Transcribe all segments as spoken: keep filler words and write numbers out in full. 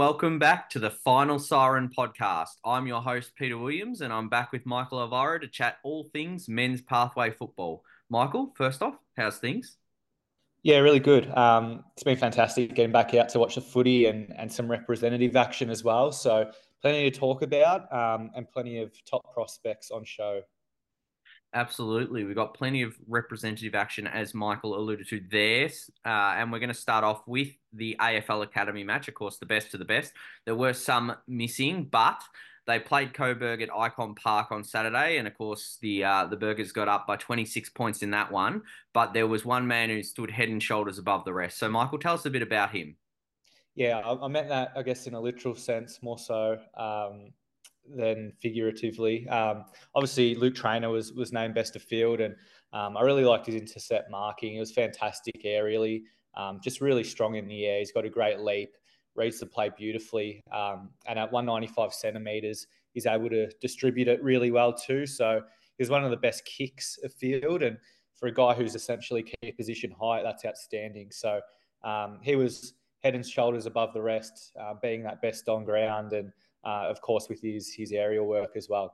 Welcome back to the Final Siren podcast. I'm your host, Peter Williams, and I'm back with Michael Alvaro to chat all things men's pathway football. Michael, first off, how's things? Yeah, really good. Um, it's been fantastic getting back out to watch the footy and, and some representative action as well. So plenty to talk about um, and plenty of top prospects on show. Absolutely. We've got plenty of representative action, as Michael alluded to there. Uh, and we're going to start off with the A F L Academy match, of course, the best of the best. There were some missing, but they played Coburg at Icon Park on Saturday. And of course, the uh, the Burgers got up by twenty-six points in that one. But there was one man who stood head and shoulders above the rest. So, Michael, tell us a bit about him. Yeah, I, I meant that, I guess, in a literal sense more so um, than figuratively. Um, obviously, Luke Trainer was was named best of field, and um, I really liked his intercept marking. It was fantastic aerially, um, just really strong in the air. He's got a great leap, reads the play beautifully, um, and at one ninety-five centimeters, he's able to distribute it really well too. So he's one of the best kicks of field, and for a guy who's essentially key position height, that's outstanding. So um, he was head and shoulders above the rest, uh, being that best on ground, and uh, of course with his his aerial work as well.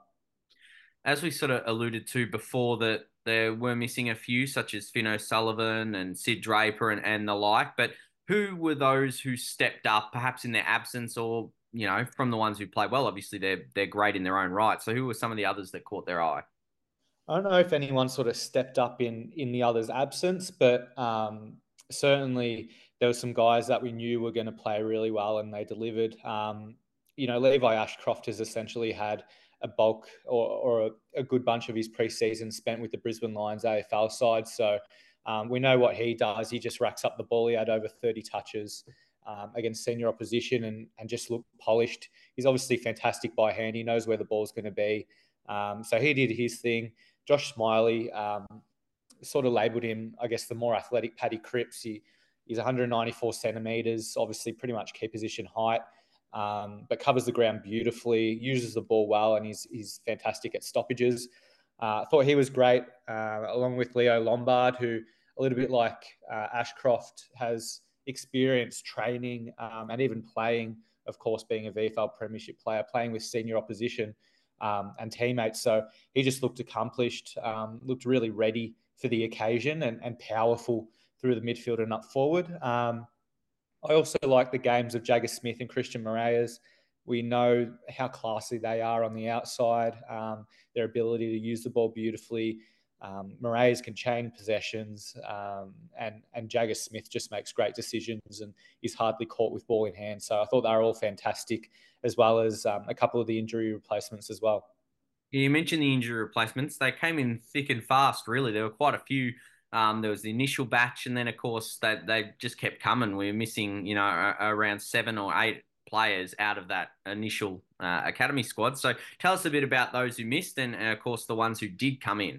As we sort of alluded to before, that there were missing a few, such as Finn O'Sullivan and Sid Draper and, and the like. But who were those who stepped up, perhaps in their absence, or you know, from the ones who played well? Obviously, they're they're great in their own right. So, who were some of the others that caught their eye? I don't know if anyone sort of stepped up in in the other's absence, but um, certainly there were some guys that we knew were going to play really well, and they delivered. Um, you know, Levi Ashcroft has essentially had a bulk or, or a, a good bunch of his preseason spent with the Brisbane Lions A F L side. So um, we know what he does. He just racks up the ball. He had over thirty touches um, against senior opposition and, and just looked polished. He's obviously fantastic by hand. He knows where the ball's going to be. Um, so he did his thing. Josh Smiley, um, sort of labelled him, I guess, the more athletic Paddy Cripps. He, he's one ninety-four centimetres, obviously pretty much key position height, um, but covers the ground beautifully, uses the ball well, and he's, he's fantastic at stoppages. Uh, I thought he was great, uh, along with Leo Lombard, who, a little bit like uh, Ashcroft, has experience training um, and even playing, of course, being a V F L Premiership player, playing with senior opposition um, and teammates. So he just looked accomplished, um, looked really ready for the occasion and, and powerful through the midfield and up forward. Um, I also like the games of Jagger Smith and Christian Moraes. We know how classy they are on the outside, um, their ability to use the ball beautifully. Um, Moraes can chain possessions, um, and, and Jagger Smith just makes great decisions and is hardly caught with ball in hand. So I thought they were all fantastic, as well as um, a couple of the injury replacements as well. You mentioned the injury replacements. They came in thick and fast, really. There were quite a few. Um, there was the initial batch, and then, of course, they, they just kept coming. We were missing, you know, a, around seven or eight players out of that initial uh, academy squad. So tell us a bit about those who missed and, and, of course, the ones who did come in.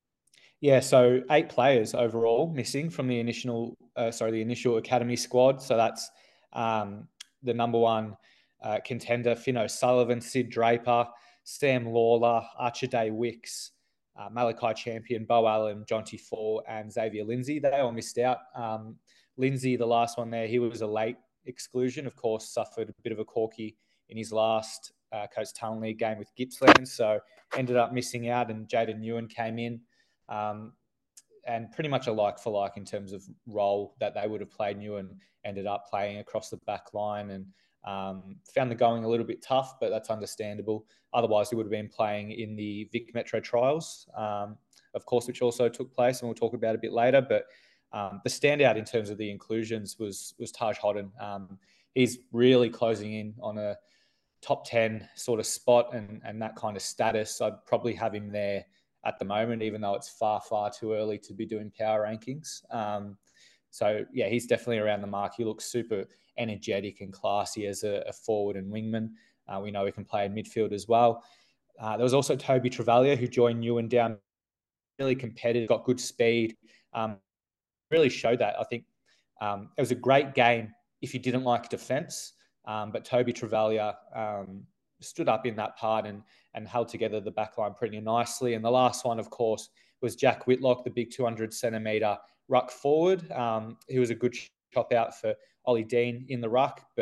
Yeah, so eight players overall missing from the initial, uh, sorry, the initial academy squad. So that's um, the number one uh, contender: Finn O'Sullivan, Sid Draper, Sam Lawler, Archer Day Wicks, uh, Malachi Champion, Bo Allen, Jonty Fall, and Xavier Lindsay. They all missed out. Um, Lindsay, the last one there, he was a late exclusion. Of course, suffered a bit of a corky in his last uh, Coast Talent League game with Gippsland, so ended up missing out. And Jaden Ewan came in. Um, and pretty much a like for like in terms of role that they would have played. Newen ended up playing across the back line and um, found the going a little bit tough, but that's understandable. Otherwise, he would have been playing in the Vic Metro trials, um, of course, which also took place, and we'll talk about a bit later. But um, the standout in terms of the inclusions was was Taj Hodden. Um, he's really closing in on a top ten sort of spot and, and that kind of status. I'd probably have him there at the moment, even though it's far, far too early to be doing power rankings. Um, so, yeah, he's definitely around the mark. He looks super energetic and classy as a, a forward and wingman. Uh, we know he can play in midfield as well. Uh, there was also Toby Travalia, who joined Ewan down, really competitive, got good speed, um, really showed that. I think um, it was a great game if you didn't like defence, um, but Toby Travalia um, stood up in that part and and held together the back line pretty nicely. And the last one, of course, was Jack Whitlock, the big two hundred centimetre ruck forward. Um, he was a good chop out for Ollie Dean in the ruck, but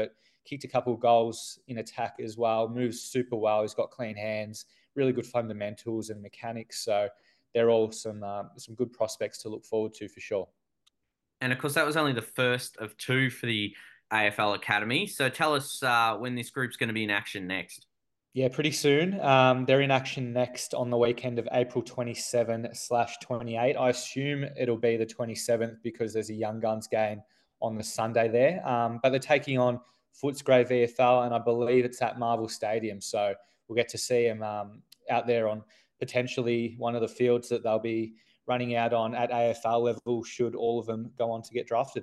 kicked a couple of goals in attack as well, moves super well. He's got clean hands, really good fundamentals and mechanics. So they're all some um, some good prospects to look forward to for sure. And of course, that was only the first of two for the A F L Academy. So tell us uh, when this group's going to be in action next. Yeah, pretty soon. Um, they're in action next on the weekend of April twenty-seventh slash twenty-eighth. I assume it'll be the twenty-seventh because there's a Young Guns game on the Sunday there. Um, but they're taking on Footscray V F L, and I believe it's at Marvel Stadium. So we'll get to see them um, out there on potentially one of the fields that they'll be running out on at A F L level should all of them go on to get drafted.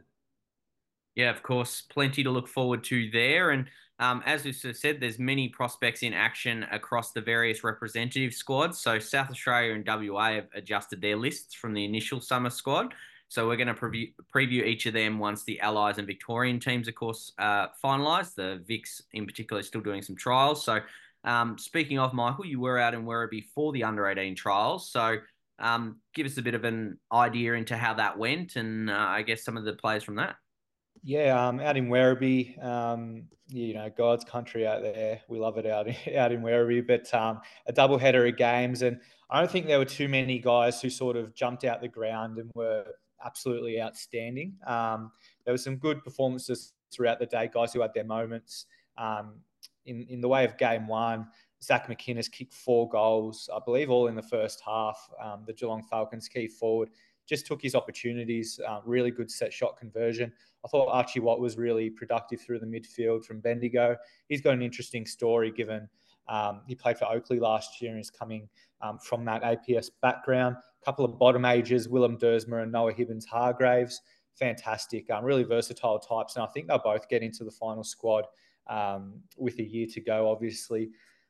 Yeah, of course, plenty to look forward to there. And um, as we sort of said, there's many prospects in action across the various representative squads. So South Australia and W A have adjusted their lists from the initial summer squad. So we're going to preview, preview each of them once the Allies and Victorian teams, of course, uh, finalised. The Vics in particular is still doing some trials. So um, speaking of, Michael, you were out in Werribee for the under eighteen trials. So um, give us a bit of an idea into how that went and uh, I guess some of the players from that. Yeah, um, out in Werribee, um, you know, God's country out there. We love it out, out in Werribee, but um, a double header of games. And I don't think there were too many guys who sort of jumped out the ground and were absolutely outstanding. Um, there were some good performances throughout the day, guys who had their moments. Um, in, in the way of game one, Zach McInnes kicked four goals, I believe all in the first half. Um, the Geelong Falcons key forward just took his opportunities, uh, really good set shot conversion. I thought Archie Watt was really productive through the midfield from Bendigo. He's got an interesting story given um, he played for Oakley last year and is coming um, from that A P S background. A couple of bottom ages, Willem Dersmer and Noah Hibbins Hargraves. Fantastic, um, really versatile types. And I think they'll both get into the final squad um, with a year to go, obviously.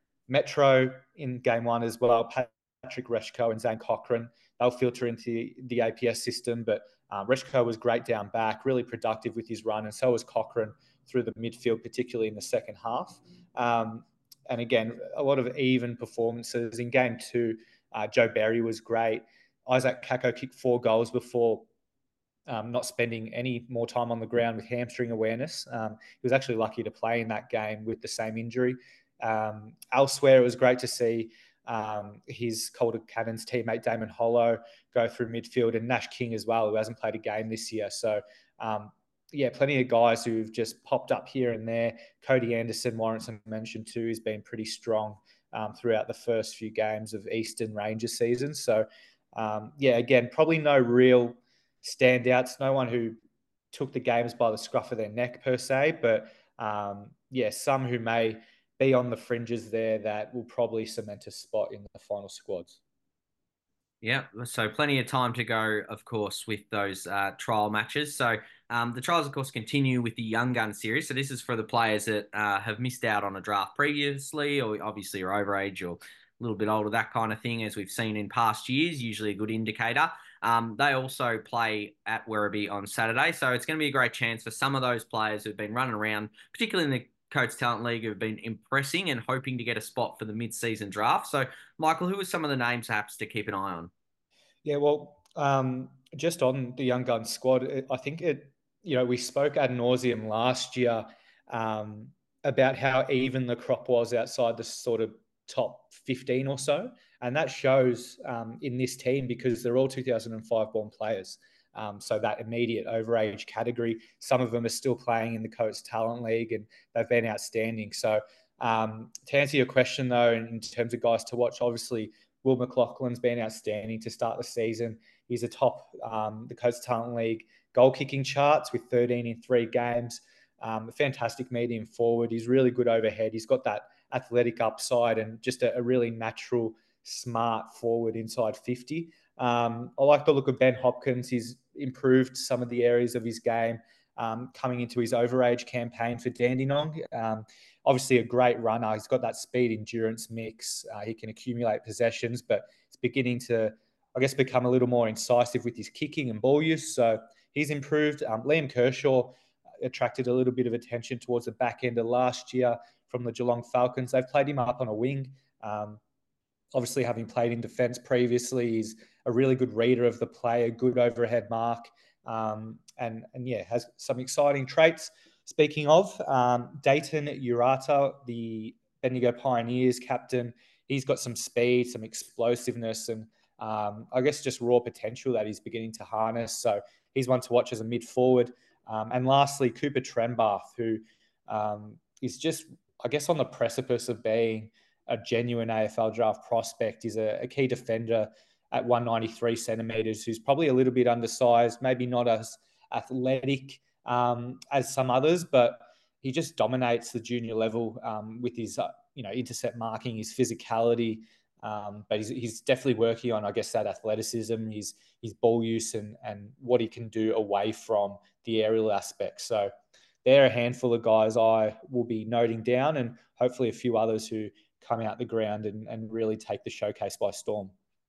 Metro in game one as well, Patrick Reshko and Zane Cochran. They'll filter into the A P S system, but um, Reshko was great down back, really productive with his run, and so was Cochran through the midfield, particularly in the second half. Um, and again, a lot of even performances. In game two, uh, Joe Berry was great. Isaac Kako kicked four goals before um, not spending any more time on the ground with hamstring awareness. Um, he was actually lucky to play in that game with the same injury. Um, elsewhere, it was great to see um, his Calder Cannons teammate Damon Hollow go through midfield, and Nash King as well, who hasn't played a game this year. So, um, yeah, plenty of guys who've just popped up here and there. Cody Anderson, Warrenson mentioned too, has been pretty strong um, throughout the first few games of Eastern Rangers season. So, um, yeah, again, probably no real standouts, no one who took the games by the scruff of their neck per se, but um, yeah, some who may be on the fringes there that will probably cement a spot in the final squads. Yeah, so plenty of time to go, of course, with those uh, trial matches. So um, the trials, of course, continue with the Young Gun series. So this is for the players that uh, have missed out on a draft previously, or obviously are overage or a little bit older, that kind of thing, as we've seen in past years, usually a good indicator. Um, they also play at Werribee on Saturday. So it's going to be a great chance for some of those players who've been running around, particularly in the Coates Talent League, who've been impressing and hoping to get a spot for the mid-season draft. So, Michael, who are some of the names perhaps to keep an eye on? Yeah, well, um, just on the Young Guns squad, it, I think it, you know, we spoke ad nauseum last year um, about how even the crop was outside the sort of top fifteen or so. And that shows um, in this team because they're all two thousand five born players. Um, so that immediate overage category, some of them are still playing in the Coates Talent League and they've been outstanding. So um, to answer your question, though, in terms of guys to watch, obviously Will McLaughlin's been outstanding to start the season. He's atop um, the Coates Talent League goal kicking charts with thirteen in three games. Um, a fantastic medium forward. He's really good overhead. He's got that athletic upside and just a, a really natural, smart forward inside fifty. Um, I like the look of Ben Hopkins. He's improved some of the areas of his game um, coming into his overage campaign for Dandenong. Um, obviously, a great runner. He's got that speed endurance mix. Uh, he can accumulate possessions, but it's beginning to, I guess, become a little more incisive with his kicking and ball use. So he's improved. Um, Liam Kershaw attracted a little bit of attention towards the back end of last year from the Geelong Falcons. They've played him up on a wing. Um, obviously, having played in defence previously, he's a really good reader of the play, a good overhead mark, um, and and yeah, has some exciting traits. speaking of, um, Dayton Urata, the Bendigo Pioneers captain, he's got some speed, some explosiveness, and um, I guess just raw potential that he's beginning to harness. So he's one to watch as a mid forward. Um, and lastly, Cooper Trenbarth, who um, is just, I guess, on the precipice of being a genuine A F L draft prospect. He's a, a key defender at one ninety-three centimeters, who's probably a little bit undersized, maybe not as athletic um, as some others, but he just dominates the junior level um, with his, uh, you know, intercept marking, his physicality. Um, but he's, he's definitely working on, I guess, that athleticism, his his ball use, and and what he can do away from the aerial aspects. So they're a handful of guys I will be noting down, and hopefully a few others who come out the ground and, and really take the showcase by storm.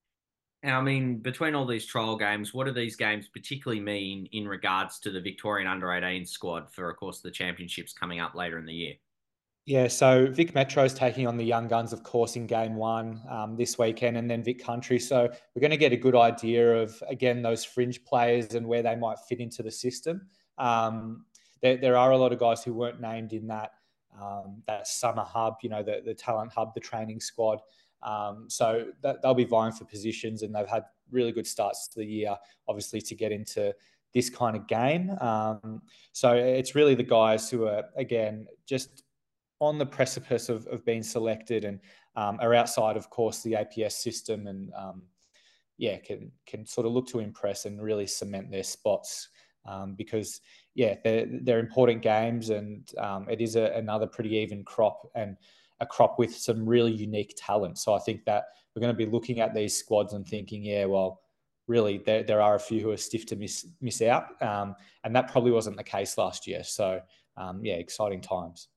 I mean, between all these trial games, what do these games particularly mean in regards to the Victorian under eighteen squad for, of course, the championships coming up later in the year? Yeah, so Vic Metro is taking on the Young Guns, of course, in game one um, this weekend, and then Vic Country. So we're going to get a good idea of, again, those fringe players and where they might fit into the system. Um, there, there are a lot of guys who weren't named in that um, that summer hub, you know, the, the talent hub, the training squad. Um, so that, they'll be vying for positions, and they've had really good starts to the year, obviously, to get into this kind of game. Um, so it's really the guys who are, again, just on the precipice of, of being selected and um, are outside, of course, the A P S system, and um, yeah, can can sort of look to impress and really cement their spots um, because yeah, they're they're important games, and um, it is a, another pretty even crop, and a crop with some really unique talent. So I think that we're going to be looking at these squads and thinking, yeah, well, really there there are a few who are stiff to miss miss out, um, and that probably wasn't the case last year. So um, yeah, exciting times.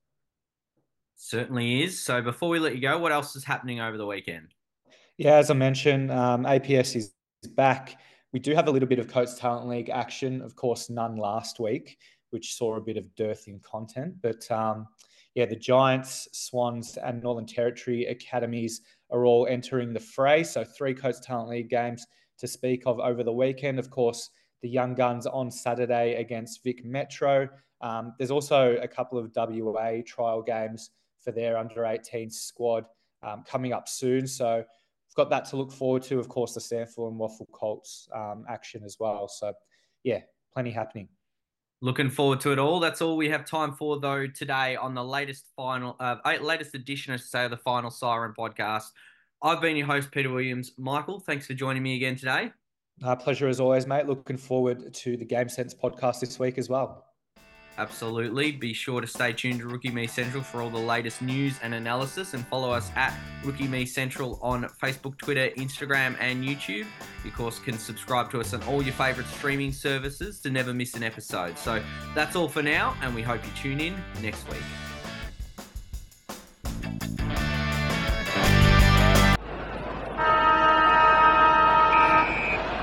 Certainly is. So before we let you go, what else is happening over the weekend? Yeah, as I mentioned, um, A P S is back. We do have a little bit of Coates Talent League action. Of course, none last week, which saw a bit of dearth in content. But um, yeah, the Giants, Swans, and Northern Territory academies are all entering the fray. So three Coates Talent League games to speak of over the weekend. Of course, the Young Guns on Saturday against Vic Metro. Um, there's also a couple of W A trial games for their under eighteen squad um, coming up soon. So we've got that to look forward to. Of course, the SANFL and Waffle Colts um, action as well. So yeah, plenty happening. Looking forward to it all. That's all we have time for, though, today on the latest final, uh, latest edition, I should say, of the Final Siren podcast. I've been your host, Peter Williams. Michael, thanks for joining me again today. Uh, pleasure as always, mate. Looking forward to the Game Sense podcast this week as well. Absolutely. Be sure to stay tuned to Rookie Me Central for all the latest news and analysis, and follow us at Rookie Me Central on Facebook, Twitter, Instagram, and YouTube. You, of course, can subscribe to us on all your favourite streaming services to never miss an episode. So that's all for now, and we hope you tune in next week.